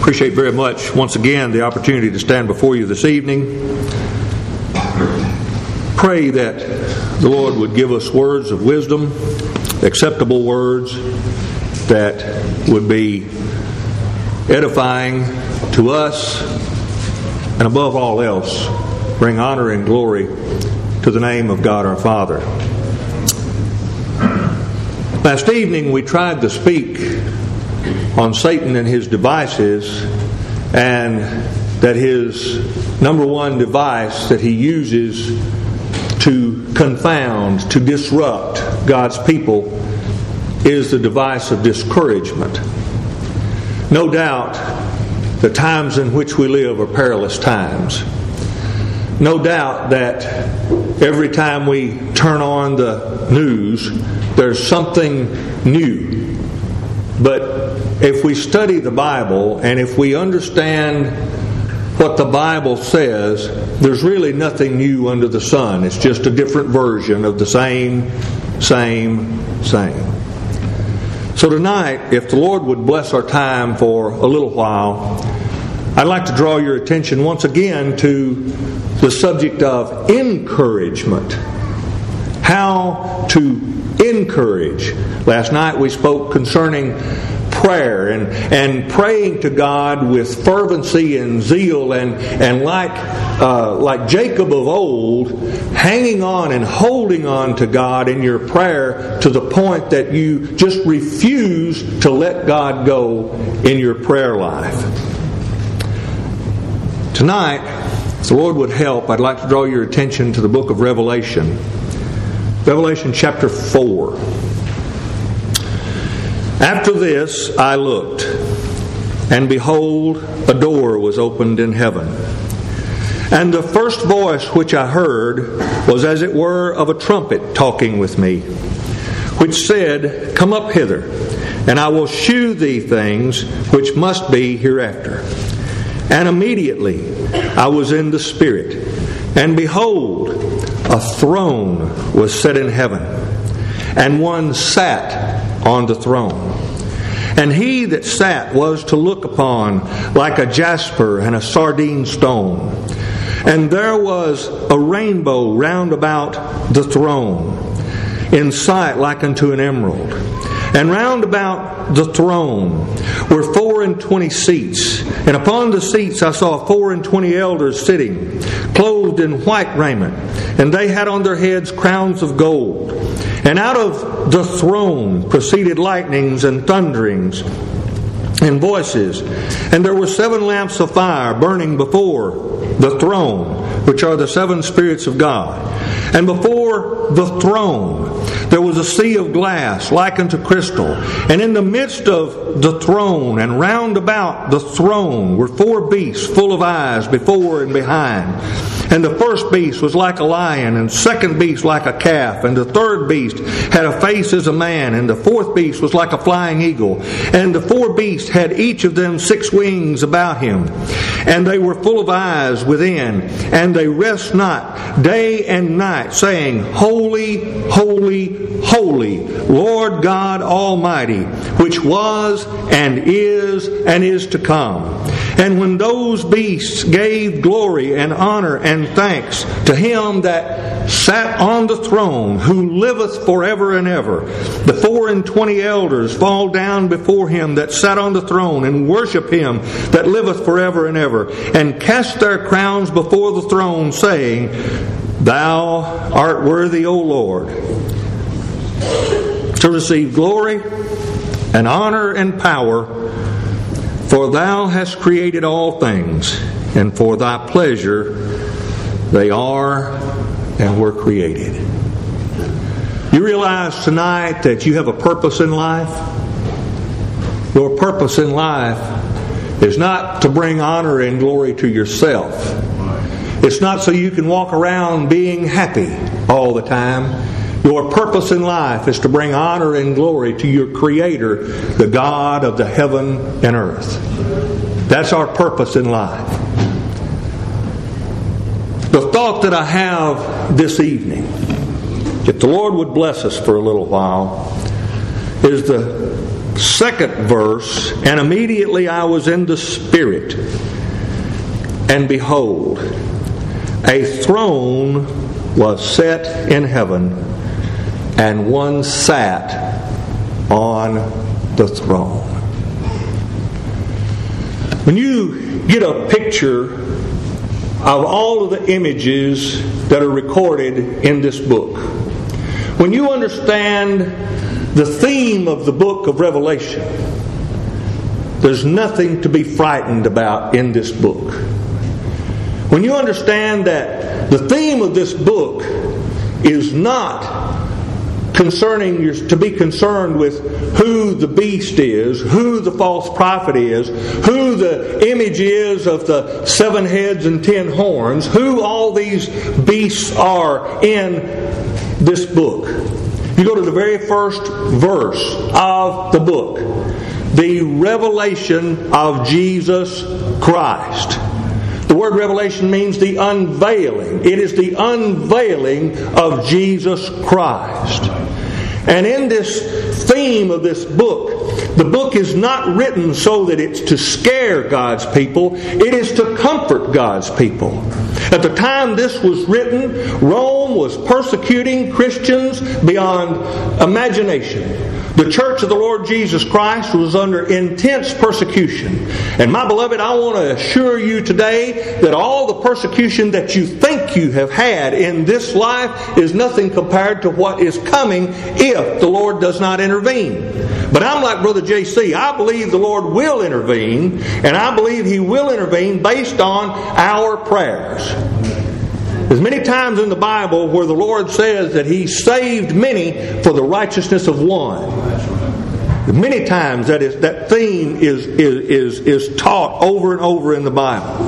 Appreciate very much, once again, the opportunity to stand before you this evening. Pray that the Lord would give us words of wisdom, acceptable words that would be edifying to us, and above all else, bring honor and glory to the name of God our Father. Last evening we tried to speak on Satan and his devices, and that his number one device that he uses to confound, to disrupt God's people is the device of discouragement. No doubt the times in which we live are perilous times. No doubt that every time we turn on the news, there's something new. But if we study the Bible and if we understand what the Bible says, there's really nothing new under the sun. It's just a different version of the same. So tonight, if the Lord would bless our time for a little while, I'd like to draw your attention once again to the subject of encouragement. How to encourage. Last night we spoke concerning prayer and praying to God with fervency and zeal and like Jacob of old, hanging on and holding on to God in your prayer to the point that you just refuse to let God go in your prayer life. Tonight, if the Lord would help, I'd like to draw your attention to the book of Revelation. Revelation chapter 4. After this I looked, and behold, a door was opened in heaven. And the first voice which I heard was as it were of a trumpet talking with me, which said, Come up hither, and I will shew thee things which must be hereafter. And immediately I was in the Spirit, and behold, a throne was set in heaven, and one sat on the throne. And he that sat was to look upon like a jasper and a sardine stone. And there was a rainbow round about the throne, in sight like unto an emerald. And round about the throne were 24 seats, and upon the seats I saw 24 elders sitting, clothed in white raiment, and they had on their heads crowns of gold. And out of the throne proceeded lightnings and thunderings and voices. And there were 7 lamps of fire burning before the throne, which are the 7 spirits of God. And before the throne there was a sea of glass like unto crystal. And in the midst of the throne and round about the throne were 4 beasts full of eyes before and behind. And the first beast was like a lion, and the second beast like a calf, and the third beast had a face as a man, and the fourth beast was like a flying eagle. And the 4 beasts had each of them 6 wings about him, and they were full of eyes within, and they rest not day and night, saying, Holy, holy, holy, Lord God Almighty, which was and is to come. And when those beasts gave glory and honor and thanks to him that sat on the throne, who liveth forever and ever, the 24 elders fall down before him that sat on the throne, and worship him that liveth forever and ever, and cast their crowns before the throne, saying, Thou art worthy, O Lord, to receive glory and honor and power, for thou hast created all things, and for thy pleasure they are and were created. You realize tonight that you have a purpose in life? Your purpose in life is not to bring honor and glory to yourself. It's not so you can walk around being happy all the time. Your purpose in life is to bring honor and glory to your Creator, the God of the heaven and earth. That's our purpose in life. The thought that I have this evening, if the Lord would bless us for a little while, is the second verse, and immediately I was in the Spirit, and behold, a throne was set in heaven, and one sat on the throne. When you get a picture of all of the images that are recorded in this book, when you understand the theme of the book of Revelation, there's nothing to be frightened about in this book. When you understand that the theme of this book is not to be concerned with who the beast is, who the false prophet is, who the image is of the 7 heads and 10 horns, who all these beasts are in this book. You go to the very first verse of the book, the revelation of Jesus Christ. The word revelation means the unveiling. It is the unveiling of Jesus Christ. And in this theme of this book, the book is not written so that it's to scare God's people. It is to comfort God's people. At the time this was written, Rome was persecuting Christians beyond imagination. The Church of the Lord Jesus Christ was under intense persecution. And my beloved, I want to assure you today that all the persecution that you think you have had in this life is nothing compared to what is coming if the Lord does not intervene. But I'm like Brother J.C. I believe the Lord will intervene, and I believe He will intervene based on our prayers. There's many times in the Bible where the Lord says that He saved many for the righteousness of one. Many times that theme is taught over and over in the Bible.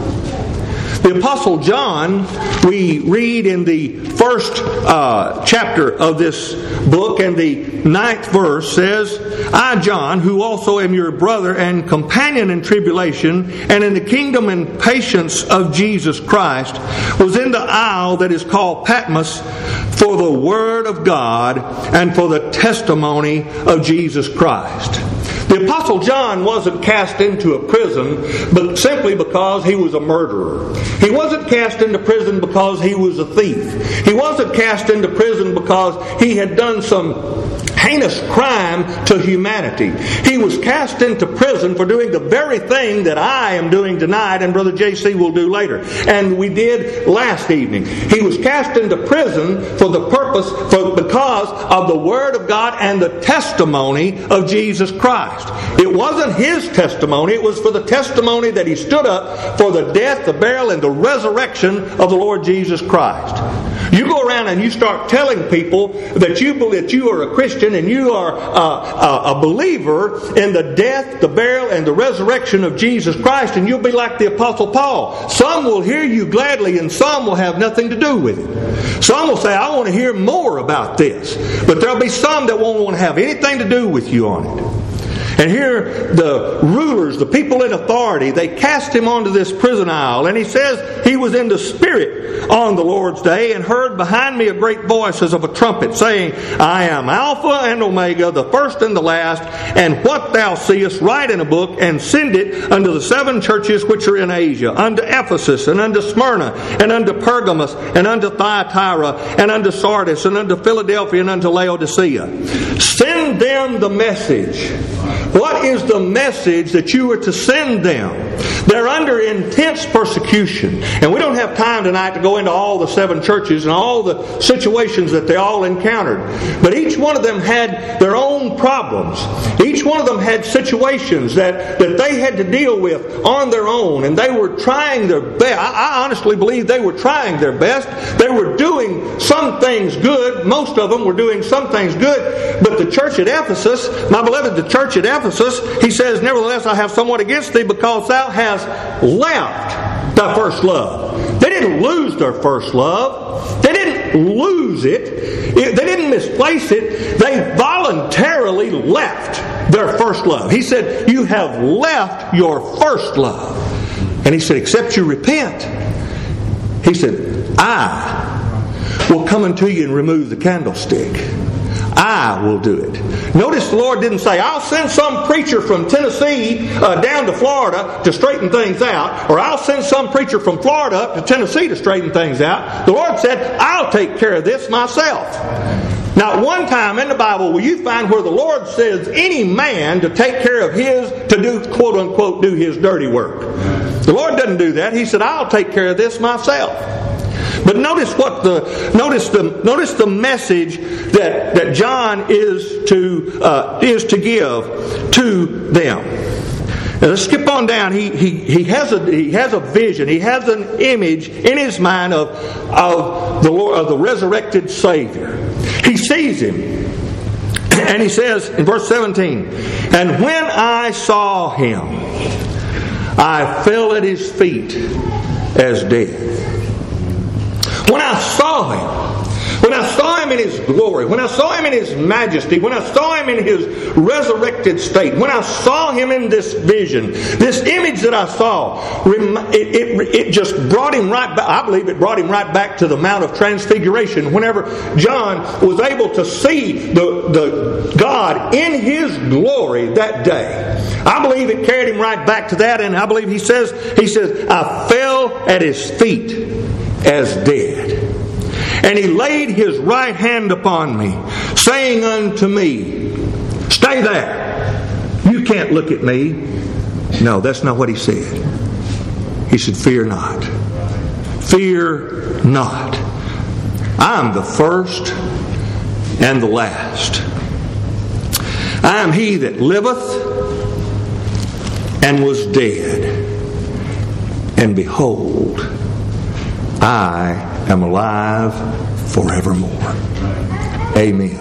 The Apostle John, we read in the first chapter of this book, and the 9th verse says, I, John, who also am your brother and companion in tribulation and in the kingdom and patience of Jesus Christ, was in the isle that is called Patmos for the word of God and for the testimony of Jesus Christ. The Apostle John wasn't cast into a prison but simply because he was a murderer. He wasn't cast into prison because he was a thief. He wasn't cast into prison because he had done some heinous crime to humanity. He was cast into prison for doing the very thing that I am doing tonight and Brother J.C. will do later. And we did last evening. He was cast into prison for the purpose, because of the Word of God and the testimony of Jesus Christ. It wasn't his testimony. It was for the testimony that he stood up for the death, the burial, and the resurrection of the Lord Jesus Christ. You go around and you start telling people that you believe that you are a Christian and you are a believer in the death, the burial, and the resurrection of Jesus Christ, and you'll be like the Apostle Paul. Some will hear you gladly and some will have nothing to do with it. Some will say, I want to hear more about this. But there'll be some that won't want to have anything to do with you on it. And here the rulers, the people in authority, they cast him onto this prison isle. And he says he was in the Spirit on the Lord's day and heard behind me a great voice as of a trumpet saying, I am Alpha and Omega, the first and the last, and what thou seest write in a book and send it unto the 7 churches which are in Asia, unto Ephesus and unto Smyrna and unto Pergamos and unto Thyatira and unto Sardis and unto Philadelphia and unto Laodicea. Send them the message. What is the message that you are to send them? They're under intense persecution. And we don't have time tonight to go into all the 7 churches and all the situations that they all encountered. But each one of them had their own problems. Each one of them had situations that they had to deal with on their own. And they were trying their best. I honestly believe they were trying their best. They were doing some things good. Most of them were doing some things good. But the church at Ephesus, my beloved, the church at Ephesus, he says, nevertheless, I have somewhat against thee, because thou hast left thy first love. They didn't lose their first love. They didn't lose it. They didn't misplace it. They voluntarily left their first love. He said, you have left your first love. And he said, except you repent. He said, I will come unto you and remove the candlestick. I will do it. Notice the Lord didn't say, I'll send some preacher from Tennessee down to Florida to straighten things out, or I'll send some preacher from Florida up to Tennessee to straighten things out. The Lord said, I'll take care of this myself. Now, one time in the Bible will you find where the Lord says any man to take care of his, to do, quote unquote, do his dirty work. The Lord doesn't do that. He said, I'll take care of this myself. But notice the message that John is to give to them. Now let's skip on down. He has a vision. He has an image in his mind of the Lord, of the resurrected Savior. He sees him, and he says in verse 17, "And when I saw him, I fell at his feet as dead." When I saw him in his glory, when I saw him in his majesty, when I saw him in his resurrected state, when I saw him in this vision, this image that I saw, it just brought him right back. I believe it brought him right back to the Mount of Transfiguration. Whenever John was able to see the God in his glory that day, I believe it carried him right back to that. And I believe he says, I fell at his feet as dead. And he laid his right hand upon me, saying unto me, "Stay there. You can't look at me." No, that's not what he said. He said, "Fear not. Fear not. I am the first and the last. I am he that liveth and was dead. And behold, I am alive forevermore." Amen.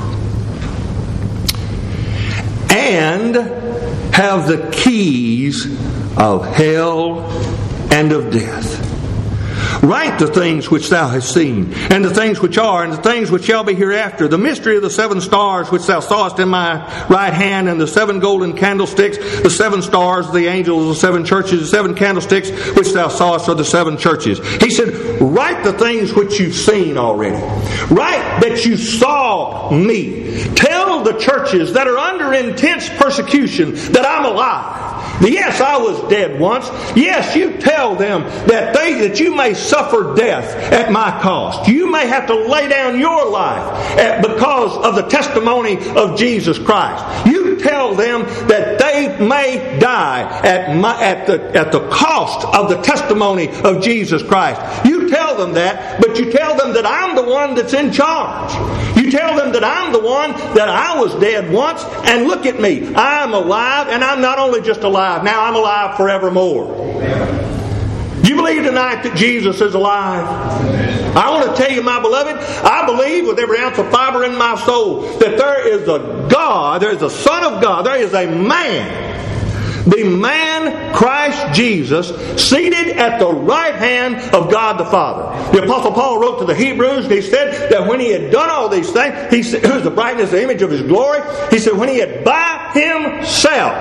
"And have the keys of hell and of death. Write the things which thou hast seen, and the things which are, and the things which shall be hereafter. The mystery of the 7 stars which thou sawest in my right hand, and the 7 golden candlesticks, the 7 stars, the angels of the 7 churches, the 7 candlesticks which thou sawest are the 7 churches." He said, write the things which you've seen already. Write that you saw me. Tell the churches that are under intense persecution that I'm alive. Yes, I was dead once. Yes, you tell them that you may suffer death at my cost. You may have to lay down your life because of the testimony of Jesus Christ. You tell them that they may die at the cost of the testimony of Jesus Christ. You tell them that, but you tell them that I'm the one that's in charge. You tell them that I'm the one that I was dead once, and look at me. I'm alive, and I'm not only just alive, now I'm alive forevermore. You believe tonight that Jesus is alive? I want to tell you, my beloved, I believe with every ounce of fiber in my soul that there is a God, there is a Son of God, there is a man, the man Christ Jesus, seated at the right hand of God the Father. The Apostle Paul wrote to the Hebrews, and he said that when he had done all these things, he said, it was the brightness, the image of his glory. He said, when he had by himself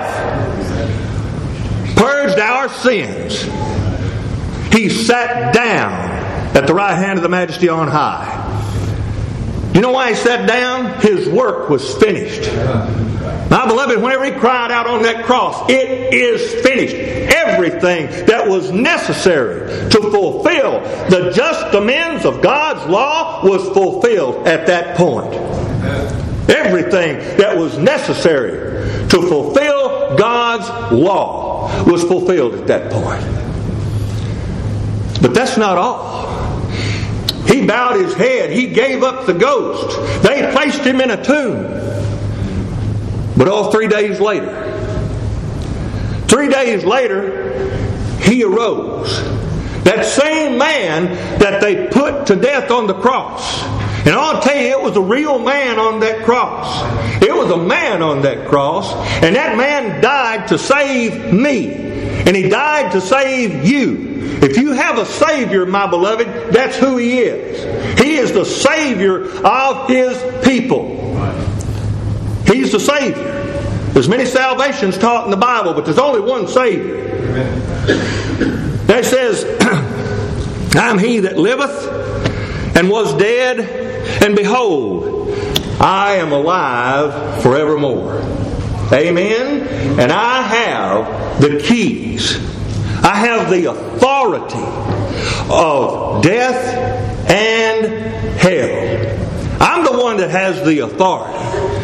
purged our sins, he sat down at the right hand of the Majesty on high. You know why he sat down? His work was finished. My beloved, whenever he cried out on that cross, it is finished. Everything that was necessary to fulfill the just demands of God's law was fulfilled at that point. Everything that was necessary to fulfill God's law was fulfilled at that point. But that's not all. He bowed his head. He gave up the ghost. They placed him in a tomb. But 3 days later, 3 days later, he arose. That same man that they put to death on the cross. And I'll tell you, it was a real man on that cross. It was a man on that cross. And that man died to save me. And he died to save you. If you have a Savior, my beloved, that's who He is. He is the Savior of His people. He's the Savior. There's many salvations taught in the Bible, but there's only one Savior. That says, I'm He that liveth and was dead, and behold, I am alive forevermore. Amen? And I have the keys. I have the authority of death and hell. I'm the one that has the authority.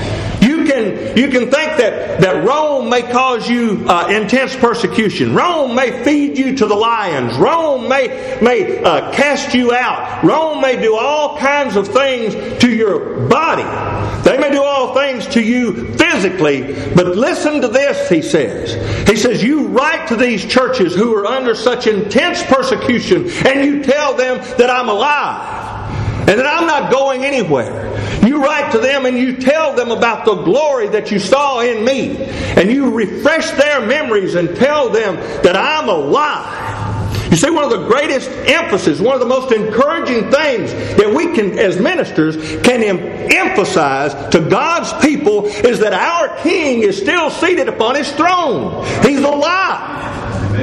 You can think that Rome may cause you intense persecution. Rome may feed you to the lions. Rome may cast you out. Rome may do all kinds of things to your body. They may do all things to you physically. But listen to this, he says. He says, you write to these churches who are under such intense persecution, and you tell them that I'm alive and that I'm not going anywhere. You write to them and you tell them about the glory that you saw in me. And you refresh their memories and tell them that I'm alive. You see, one of the greatest emphasis, one of the most encouraging things that we can, as ministers, can emphasize to God's people is that our King is still seated upon His throne. He's alive.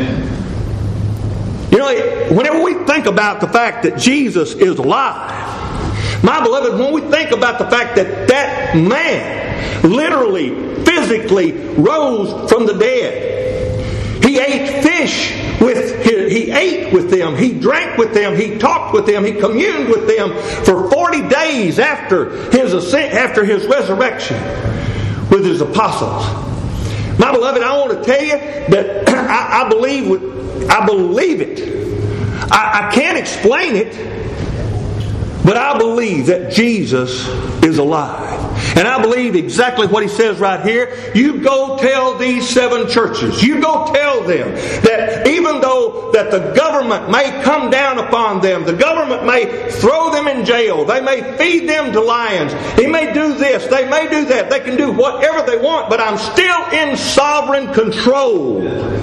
Amen. You know, whenever we think about the fact that Jesus is alive, my beloved, when we think about the fact that that man literally, physically rose from the dead, he ate fish he ate with them, he drank with them, he talked with them, he communed with them for 40 days after his resurrection with his apostles. My beloved, I want to tell you that I believe it. I can't explain it. But I believe that Jesus is alive. And I believe exactly what he says right here. You go tell these 7 churches. You go tell them that even though that the government may come down upon them, the government may throw them in jail, they may feed them to lions, they may do this, they may do that, they can do whatever they want, but I'm still in sovereign control.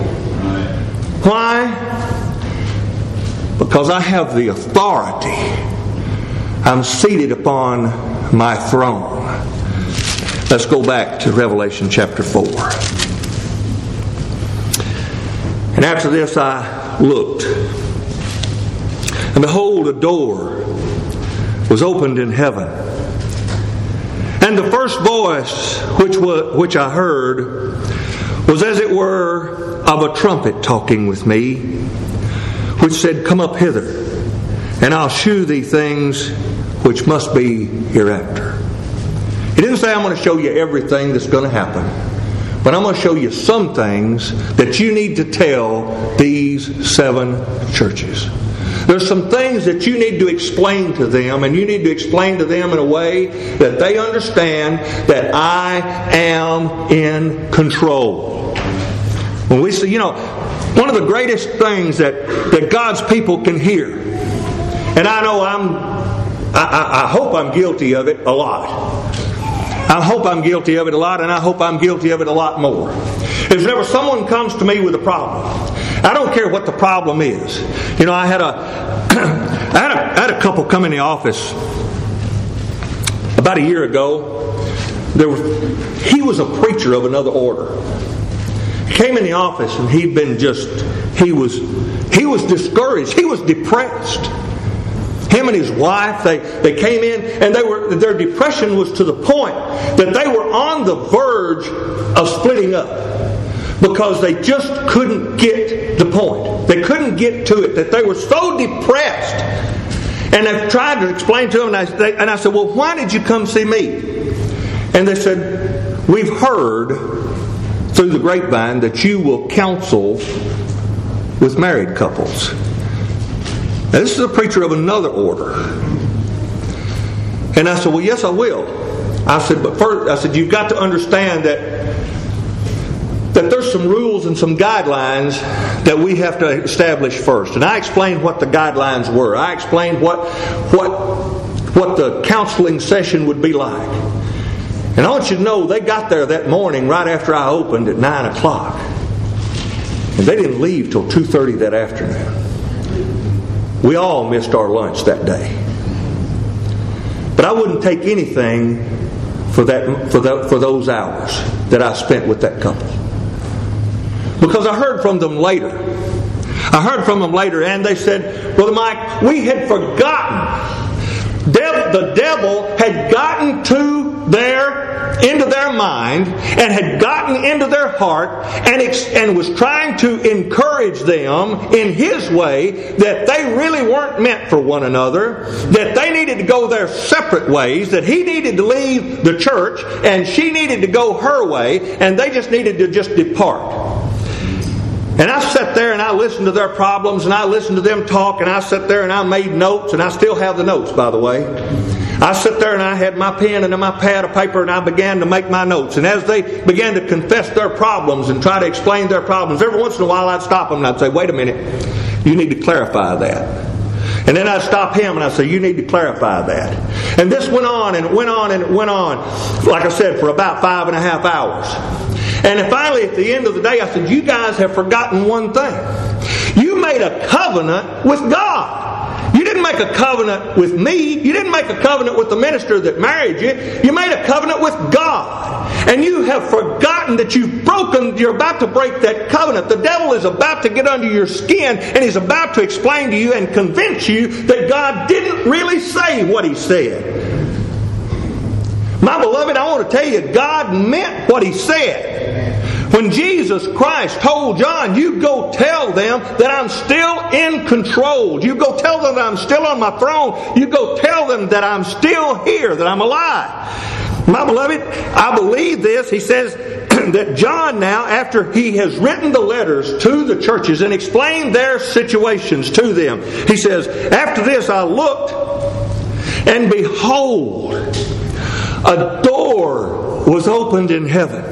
Why? Because I have the authority. I'm seated upon my throne. Let's go back to Revelation chapter 4. And after this I looked, and behold, a door was opened in heaven. And the first voice which I heard was as it were of a trumpet talking with me, which said, Come up hither, and I'll shew thee things which must be hereafter. He didn't say I'm going to show you everything that's going to happen, but I'm going to show you some things that you need to tell these 7 churches. There's some things that you need to explain to them, and you need to explain to them in a way that they understand that I am in control. When we say, one of the greatest things that God's people can hear, and I know I hope I'm guilty of it a lot. I hope I'm guilty of it a lot, and I hope I'm guilty of it a lot more. If whenever someone comes to me with a problem, I don't care what the problem is. I had a couple come in the office about a year ago. He was a preacher of another order. He came in the office and he was discouraged. He was depressed. Him and his wife, they came in and their depression was to the point that they were on the verge of splitting up because they just couldn't get the point. They couldn't get to it, that they were so depressed. And I've tried to explain to them, and I said, well, why did you come see me? And they said, we've heard through the grapevine that you will counsel with married couples. Now, this is a preacher of another order. And I said, well, yes, I will. I said, but first, you've got to understand that there's some rules and some guidelines that we have to establish first. And I explained what the guidelines were. I explained what the counseling session would be like. And I want you to know, they got there that morning right after I opened at 9 o'clock. And they didn't leave till 2:30 that afternoon. We all missed our lunch that day. But I wouldn't take anything for those hours that I spent with that couple. Because I heard from them later. And they said, Brother Mike, we had forgotten. The devil had gotten to into their mind and had gotten into their heart and was trying to encourage them in his way that they really weren't meant for one another, that they needed to go their separate ways, that he needed to leave the church and she needed to go her way, and they just needed to just depart. And I sat there and I listened to their problems and I listened to them talk, and I sat there and I made notes, and I still have the notes, by the way. I sat there and I had my pen and my pad of paper, and I began to make my notes. And as they began to confess their problems and try to explain their problems, every once in a while I'd stop them and I'd say, wait a minute, you need to clarify that. And then I'd stop him and I'd say, you need to clarify that. And this went on and it went on and it went on, like I said, for about 5.5 hours. And then finally at the end of the day I said, you guys have forgotten one thing. You made a covenant with God. You didn't make a covenant with me. You didn't make a covenant with the minister that married you. You made a covenant with God. And you have forgotten that you're about to break that covenant. The devil is about to get under your skin, and he's about to explain to you and convince you that God didn't really say what he said. My beloved, I want to tell you, God meant what he said. When Jesus Christ told John, you go tell them that I'm still in control. You go tell them that I'm still on my throne. You go tell them that I'm still here, that I'm alive. My beloved, I believe this. He says that John now, after he has written the letters to the churches and explained their situations to them, he says, after this I looked, and behold, a door was opened in heaven.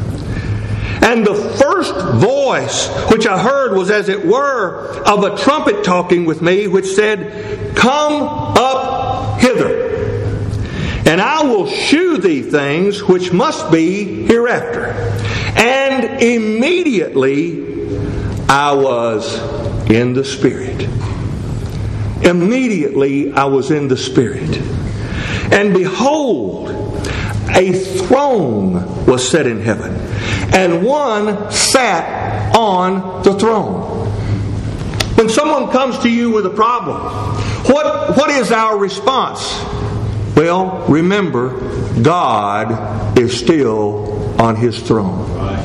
And the first voice which I heard was as it were of a trumpet talking with me, which said, come up hither, and I will shew thee things which must be hereafter. And immediately I was in the Spirit. Immediately I was in the Spirit. And behold, a throne was set in heaven, and one sat on the throne. When someone comes to you with a problem, what is our response? Well, remember, God is still on His throne.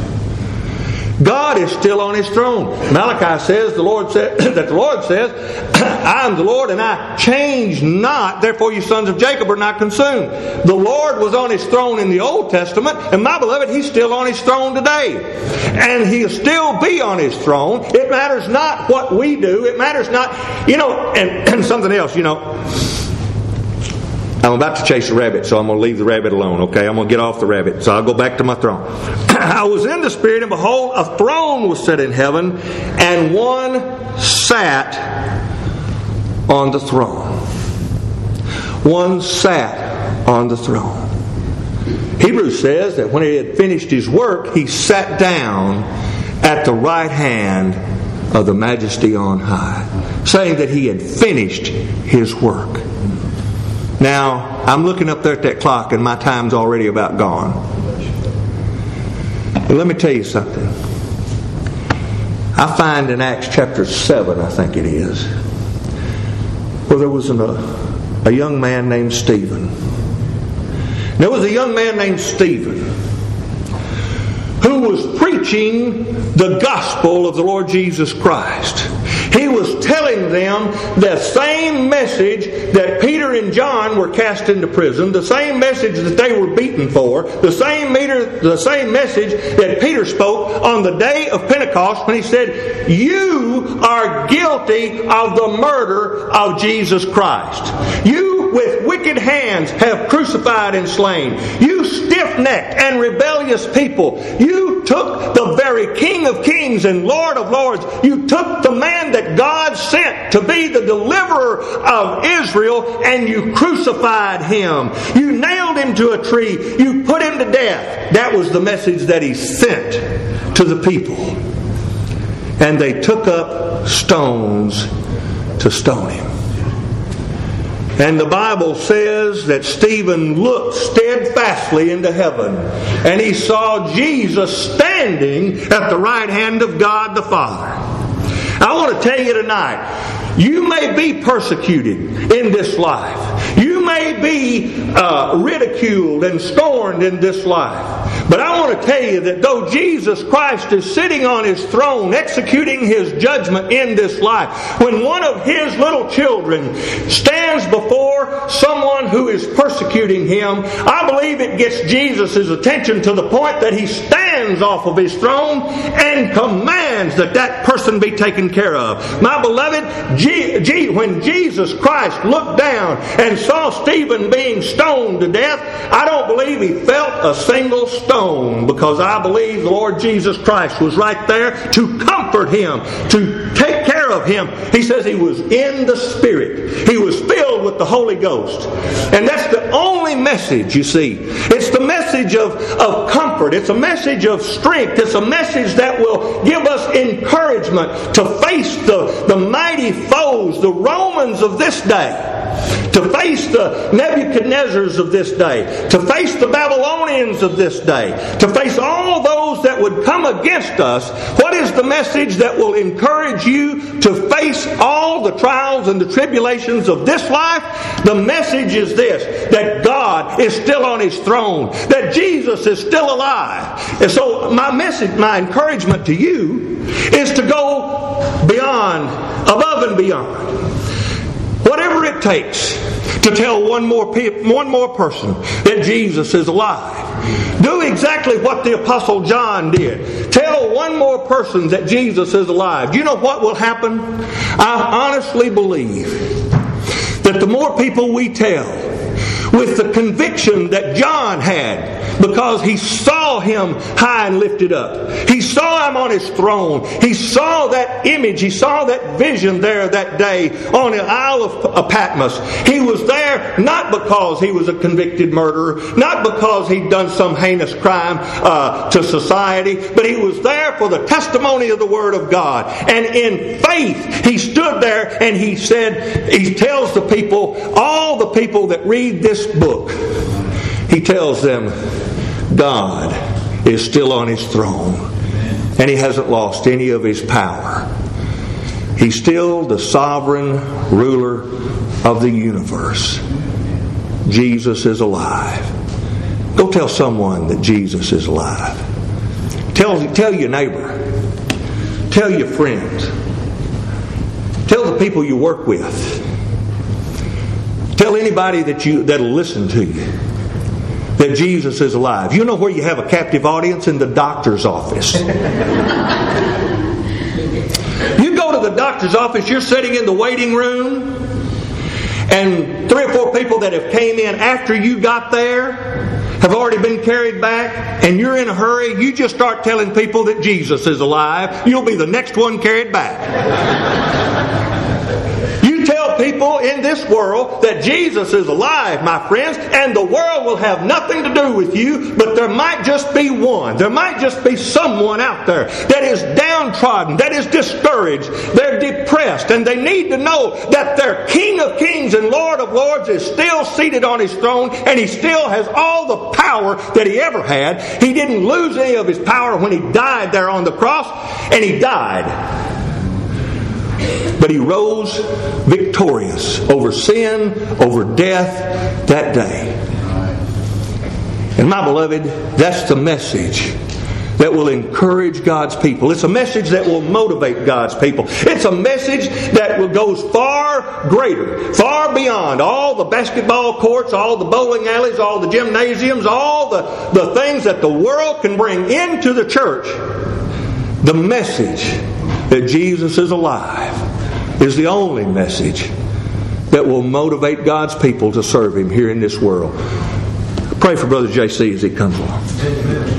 God is still on His throne. Malachi says, that the Lord says, I am the Lord and I change not, therefore you sons of Jacob are not consumed. The Lord was on His throne in the Old Testament, and my beloved, He's still on His throne today. And He'll still be on His throne. It matters not what we do. It matters not, and something else, I'm about to chase a rabbit, so I'm going to leave the rabbit alone, okay? I'm going to get off the rabbit, so I'll go back to my throne. I was in the Spirit, and behold, a throne was set in heaven, and one sat on the throne. One sat on the throne. Hebrews says that when he had finished his work, he sat down at the right hand of the Majesty on high, saying that he had finished his work. Now, I'm looking up there at that clock and my time's already about gone. But let me tell you something. I find in Acts chapter 7, I think it is, where there was a young man named Stephen. There was a young man named Stephen who was preaching the gospel of the Lord Jesus Christ. He was telling them the same message that Peter and John were cast into prison, the same message that they were beaten for, the same message that Peter spoke on the day of Pentecost when he said, you are guilty of the murder of Jesus Christ. You with wicked hands have crucified and slain. You stiff-necked and rebellious people. You took the very King of Kings and Lord of Lords. You took the man that God sent to be the deliverer of Israel, and you crucified Him. You nailed Him to a tree. You put Him to death. That was the message that He sent to the people. And they took up stones to stone Him. And the Bible says that Stephen looked steadfastly into heaven, and he saw Jesus standing at the right hand of God the Father. I want to tell you tonight, you may be persecuted in this life. You may may be ridiculed and scorned in this life. But I want to tell you that though Jesus Christ is sitting on His throne, executing His judgment in this life, when one of His little children stands before someone who is persecuting him, I believe it gets Jesus' attention to the point that He stands off of His throne and commands that that person be taken care of. My beloved, when Jesus Christ looked down and saw Stephen being stoned to death, I don't believe He felt a single stone, because I believe the Lord Jesus Christ was right there to comfort him, to take care of him. He says He was in the Spirit. He was filled with the Holy Ghost. And that's the only message, you see. It's the message of comfort. It's a message of strength. It's a message that will give us encouragement to face the mighty foes, the Romans of this day, to face the Nebuchadnezzars of this day, to face the Babylonians of this day, to face all those that would come against us. What is the message that will encourage you to face all the trials and the tribulations of this life? The message is this: that God is still on His throne, that Jesus is still alive. And so my message, my encouragement to you is to go beyond, above and beyond. Whatever it takes to tell one more person that Jesus is alive. Do exactly what the Apostle John did. Tell one more person that Jesus is alive. Do you know what will happen? I honestly believe that the more people we tell, with the conviction that John had, because he saw Him high and lifted up. He saw Him on His throne. He saw that image. He saw that vision there that day on the Isle of Patmos. He was there not because he was a convicted murderer, not because he'd done some heinous crime to society, but he was there for the testimony of the Word of God. And in faith, he stood there and he said, he tells the people, all the people that read this book, he tells them, God is still on His throne, and He hasn't lost any of His power. He's still the sovereign ruler of the universe. Jesus is alive. Go tell someone that Jesus is alive. Tell your neighbor. Tell your friends. Tell the people you work with. Tell anybody that'll listen to you that Jesus is alive. You know where you have a captive audience? In the doctor's office. You go to the doctor's office, you're sitting in the waiting room, and 3 or 4 people that have came in after you got there have already been carried back, and you're in a hurry. You just start telling people that Jesus is alive. You'll be the next one carried back. People in this world that Jesus is alive, my friends, and the world will have nothing to do with you, but there might just be one. There might just be someone out there that is downtrodden, that is discouraged, they're depressed, and they need to know that their King of Kings and Lord of Lords is still seated on His throne, and He still has all the power that He ever had. He didn't lose any of His power when He died there on the cross, and He died. But He rose victorious over sin, over death that day. And my beloved, that's the message that will encourage God's people. It's a message that will motivate God's people. It's a message that goes far greater, far beyond all the basketball courts, all the bowling alleys, all the gymnasiums, all the things that the world can bring into the church. The message that Jesus is alive is the only message that will motivate God's people to serve Him here in this world. Pray for Brother JC as he comes along.